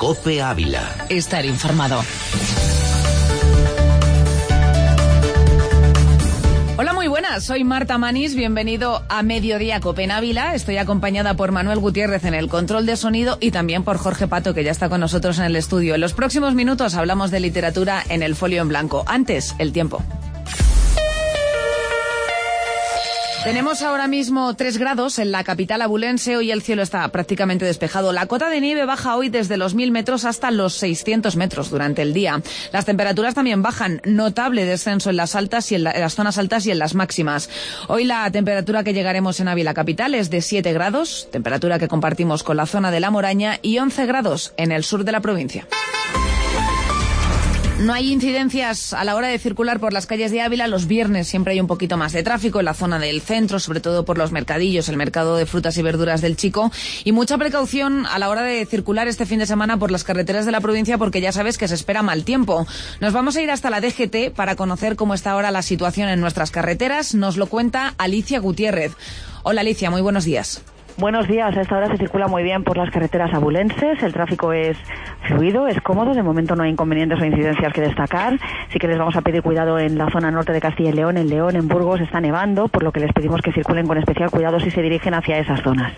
COPE Ávila. Estar informado. Hola, muy buenas, soy Marta Manís, bienvenido a Mediodía COPE en Ávila. Estoy acompañada por Manuel Gutiérrez en el control de sonido y también por Jorge Pato, que ya está con nosotros en el estudio. En los próximos minutos hablamos de literatura en el folio en blanco. Antes, el tiempo. Tenemos ahora mismo 3 grados en la capital abulense. Hoy el cielo está prácticamente despejado. La cota de nieve baja hoy desde los 1000 metros hasta los 600 metros durante el día. Las temperaturas también bajan. Notable descenso en las zonas altas y en las máximas. Hoy la temperatura que llegaremos en Ávila capital es de 7 grados, temperatura que compartimos con la zona de La Moraña, y 11 grados en el sur de la provincia. No hay incidencias a la hora de circular por las calles de Ávila. Los viernes siempre hay un poquito más de tráfico en la zona del centro, sobre todo por los mercadillos, el mercado de frutas y verduras del Chico. Y mucha precaución a la hora de circular este fin de semana por las carreteras de la provincia, porque ya sabes que se espera mal tiempo. Nos vamos a ir hasta la DGT para conocer cómo está ahora la situación en nuestras carreteras. Nos lo cuenta Alicia Gutiérrez. Hola Alicia, muy buenos días. Buenos días, a esta hora se circula muy bien por las carreteras abulenses, el tráfico es fluido, es cómodo, de momento no hay inconvenientes o incidencias que destacar. Sí que les vamos a pedir cuidado en la zona norte de Castilla y León, en León, en Burgos está nevando, por lo que les pedimos que circulen con especial cuidado si se dirigen hacia esas zonas.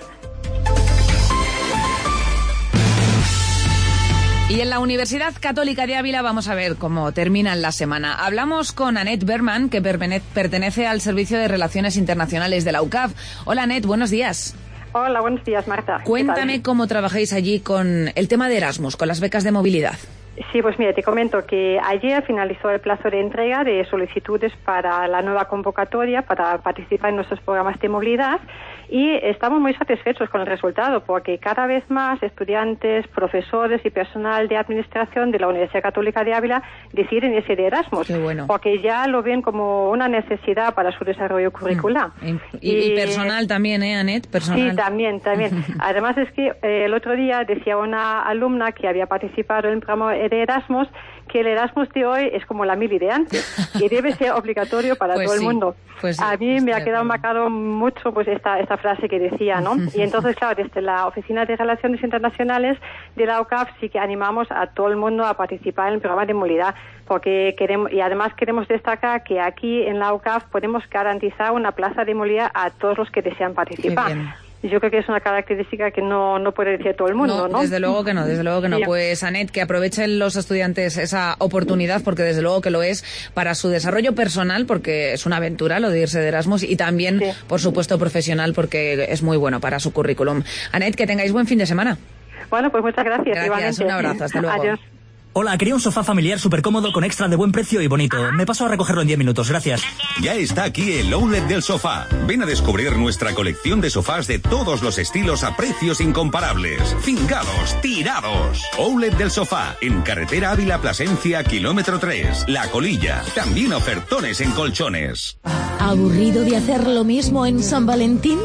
Y en la Universidad Católica de Ávila vamos a ver cómo terminan la semana. Hablamos con Annette Berman, que pertenece al Servicio de Relaciones Internacionales de la UCAV. Hola Annette, buenos días. Hola, buenos días, Marta. Cuéntame cómo trabajáis allí con el tema de Erasmus, con las becas de movilidad. Sí, pues mira, te comento que ayer finalizó el plazo de entrega de solicitudes para la nueva convocatoria para participar en nuestros programas de movilidad y estamos muy satisfechos con el resultado porque cada vez más estudiantes, profesores y personal de administración de la Universidad Católica de Ávila deciden irse de Erasmus. Qué bueno. Porque ya lo ven como una necesidad para su desarrollo curricular. Y personal también, Annette? Personal. Sí, también. Además es que el otro día decía una alumna que había participado en el programa de Erasmus que el Erasmus de hoy es como la mili de antes, que debe ser obligatorio para todo el mundo. Pues a mí me ha quedado marcado mucho pues esta frase que decía, ¿no? Y entonces, claro, desde la Oficina de Relaciones Internacionales de la UCAV sí que animamos a todo el mundo a participar en el programa de movilidad, porque además queremos destacar que aquí en la UCAV podemos garantizar una plaza de movilidad a todos los que desean participar. Yo creo que es una característica que no puede decir todo el mundo, ¿no? Desde luego que no. Sí. Pues, Annette, que aprovechen los estudiantes esa oportunidad, porque desde luego que lo es para su desarrollo personal, porque es una aventura lo de irse de Erasmus, y también, por supuesto, profesional, porque es muy bueno para su currículum. Annette, que tengáis buen fin de semana. Bueno, pues muchas gracias. Gracias, un abrazo, hasta luego. Adiós. Hola, quería un sofá familiar súper cómodo con extra de buen precio y bonito. Me paso a recogerlo en 10 minutos, gracias. Ya está aquí el Outlet del Sofá. Ven a descubrir nuestra colección de sofás de todos los estilos a precios incomparables. Fingados, tirados. Outlet del Sofá, en carretera Ávila Plasencia, kilómetro 3. La Colilla. También ofertones en colchones. ¿Aburrido de hacer lo mismo en San Valentín?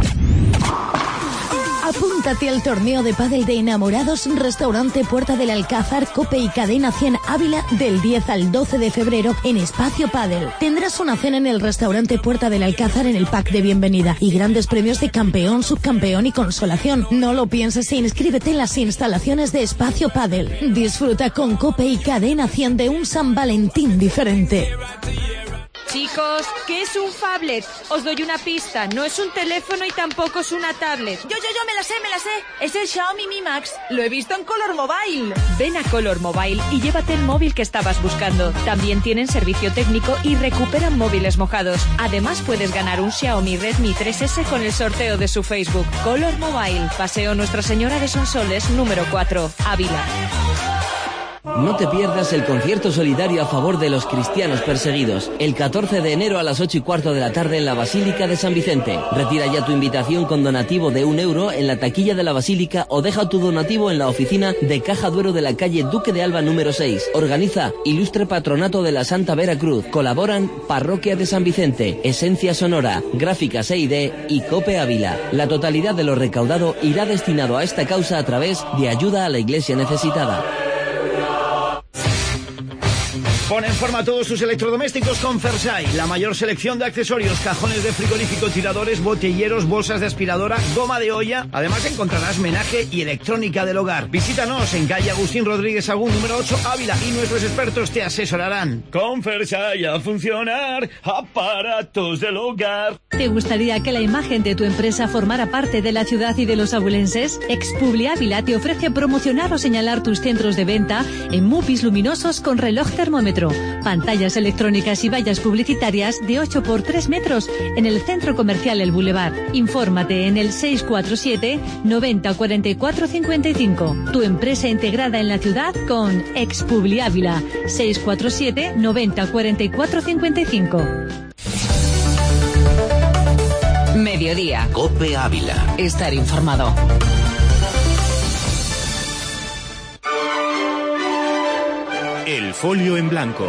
Apúntate al torneo de pádel de enamorados Restaurante Puerta del Alcázar, COPE y Cadena 100 Ávila del 10 al 12 de febrero en Espacio Pádel. Tendrás una cena en el Restaurante Puerta del Alcázar en el pack de bienvenida y grandes premios de campeón, subcampeón y consolación. No lo pienses e inscríbete en las instalaciones de Espacio Pádel. Disfruta con COPE y Cadena 100 de un San Valentín diferente. Chicos, ¿qué es un phablet? Os doy una pista, no es un teléfono y tampoco es una tablet. Yo, me la sé. Es el Xiaomi Mi Max. Lo he visto en Color Mobile. Ven a Color Mobile y llévate el móvil que estabas buscando. También tienen servicio técnico y recuperan móviles mojados. Además puedes ganar un Xiaomi Redmi 3S con el sorteo de su Facebook. Color Mobile, Paseo Nuestra Señora de Sonsoles, número 4, Ávila. No te pierdas el concierto solidario a favor de los cristianos perseguidos, el 14 de enero a las 8:15 de la tarde en la Basílica de San Vicente. Retira ya tu invitación con donativo de €1 en la taquilla de la Basílica o deja tu donativo en la oficina de Caja Duero de la calle Duque de Alba número 6. Organiza Ilustre Patronato de la Santa Vera Cruz. Colaboran Parroquia de San Vicente, Esencia Sonora, Gráficas E&D y COPE Ávila. La totalidad de lo recaudado irá destinado a esta causa a través de ayuda a la Iglesia necesitada. Pon en forma todos tus electrodomésticos con Fersai. La mayor selección de accesorios, cajones de frigorífico, tiradores, botilleros, bolsas de aspiradora, goma de olla. Además encontrarás menaje y electrónica del hogar. Visítanos en calle Agustín Rodríguez Agún, número 8, Ávila, y nuestros expertos te asesorarán. Con Fersai a funcionar, aparatos del hogar. ¿Te gustaría que la imagen de tu empresa formara parte de la ciudad y de los abulenses? Expubli Ávila te ofrece promocionar o señalar tus centros de venta en mupis luminosos con reloj termómetro, pantallas electrónicas y vallas publicitarias de 8 por 3 metros en el centro comercial El Boulevard. Infórmate en el 647 90 44 55. Tu empresa integrada en la ciudad con Expubli Ávila. 647 90 44 55. Mediodía. COPE Ávila. Estar informado. El folio en blanco.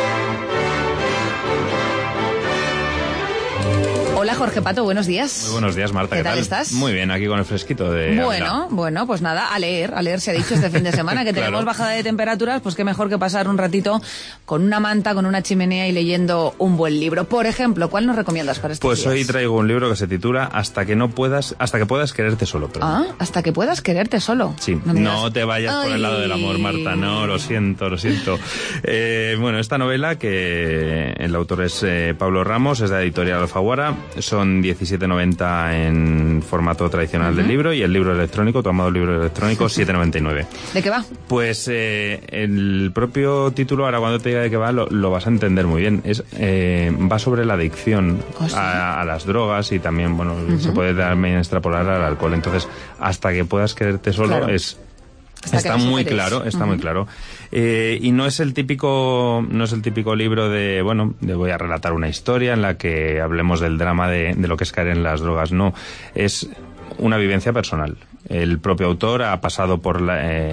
Hola Jorge Pato, buenos días. Muy buenos días, Marta. ¿Qué tal estás? Muy bien, aquí con el fresquito de Bueno, pues nada, a leer se ha dicho este fin de semana, que tenemos bajada de temperaturas, pues qué mejor que pasar un ratito con una manta, con una chimenea y leyendo un buen libro. Por ejemplo, ¿cuál nos recomiendas para estos días? Pues hoy traigo un libro que se titula Hasta que puedas quererte solo. Perdón. Hasta que puedas quererte solo. Sí, no te vayas por el lado del amor, Marta, no, lo siento. Bueno, esta novela, que el autor es Pablo Ramos, es de Editorial Alfaguara, son 17,90 en formato tradicional del libro, y el libro electrónico, tu amado libro electrónico, 7,99. ¿De qué va? Pues el propio título, ahora cuando te diga de qué va, lo vas a entender muy bien. Va sobre la adicción a las drogas, y también, bueno, se puede también extrapolar al alcohol. Entonces, hasta que puedas quererte solo, claro. Está muy claro, muy claro. Y no es el típico libro de, bueno, de voy a relatar una historia en la que hablemos del drama de lo que es caer en las drogas. No, es una vivencia personal. El propio autor ha pasado por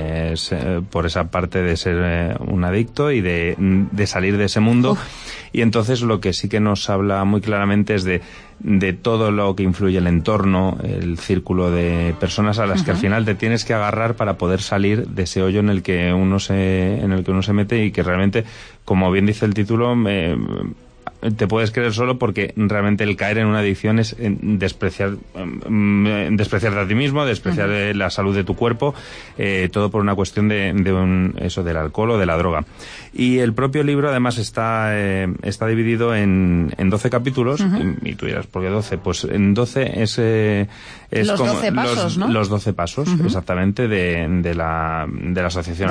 esa parte de ser un adicto y de salir de ese mundo. Y entonces lo que sí que nos habla muy claramente es de todo lo que influye el entorno, el círculo de personas a las que al final te tienes que agarrar para poder salir de ese hoyo en el que uno se mete, y que realmente, como bien dice el título, te puedes creer solo, porque realmente el caer en una adicción es despreciarte a ti mismo, despreciar la salud de tu cuerpo, todo por una cuestión del alcohol o de la droga. Y el propio libro además está dividido en 12 capítulos, y tú dirás, ¿por qué 12? Pues en 12 es los como 12 pasos, ¿no? Los 12 pasos, exactamente, de la Asociación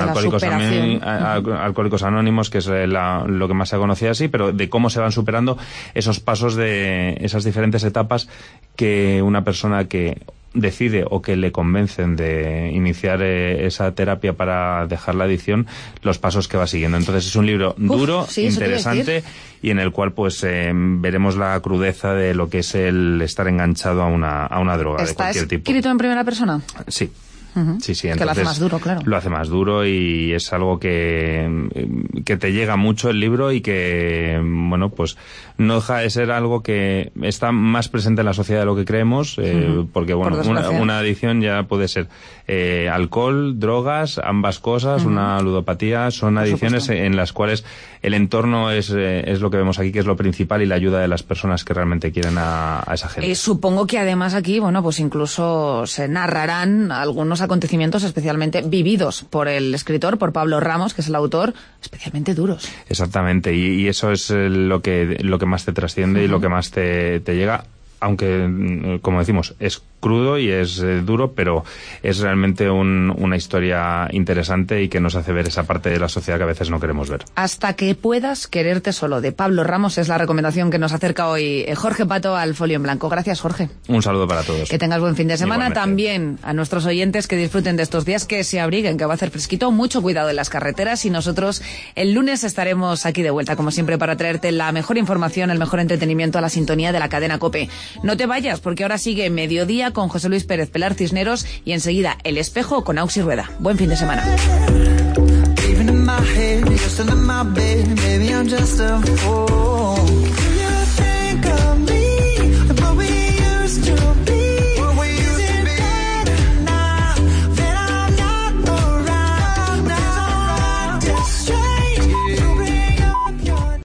Alcohólicos Anónimos, que es lo que más se conocía así, pero de cómo se van superando esos pasos de esas diferentes etapas que una persona que decide o que le convencen de iniciar esa terapia para dejar la adicción, los pasos que va siguiendo. Entonces es un libro duro, interesante, y en el cual pues veremos la crudeza de lo que es el estar enganchado a una droga de cualquier tipo. ¿Está escrito en primera persona? Sí. Sí, que lo hace más duro, claro. Lo hace más duro, y es algo que te llega mucho el libro, y que, bueno, pues no deja de ser algo que está más presente en la sociedad de lo que creemos, porque, bueno, una adicción ya puede ser alcohol, drogas, ambas cosas, una ludopatía, son adicciones en las cuales el entorno es lo que vemos aquí, que es lo principal, y la ayuda de las personas que realmente quieren a esa gente. Supongo que además aquí, bueno, pues incluso se narrarán algunos acontecimientos especialmente vividos por el escritor, por Pablo Ramos, que es el autor, especialmente duros. Exactamente, y eso es lo que más te trasciende y lo que más te llega, aunque, como decimos, es crudo y es duro, pero es realmente una historia interesante, y que nos hace ver esa parte de la sociedad que a veces no queremos ver. Hasta que puedas quererte solo, de Pablo Ramos, es la recomendación que nos acerca hoy Jorge Pato al Folio en Blanco. Gracias, Jorge. Un saludo para todos. Que tengas buen fin de semana. Igualmente. También a nuestros oyentes, que disfruten de estos días, que se abriguen, que va a hacer fresquito, mucho cuidado en las carreteras, y nosotros el lunes estaremos aquí de vuelta, como siempre, para traerte la mejor información, el mejor entretenimiento, a la sintonía de la cadena COPE. No te vayas, porque ahora sigue Mediodía con José Luis Pérez Pelar Cisneros, y enseguida El Espejo con Auxi Rueda. Buen fin de semana. Even in my head, you're still in my bed, baby, I'm just a fool.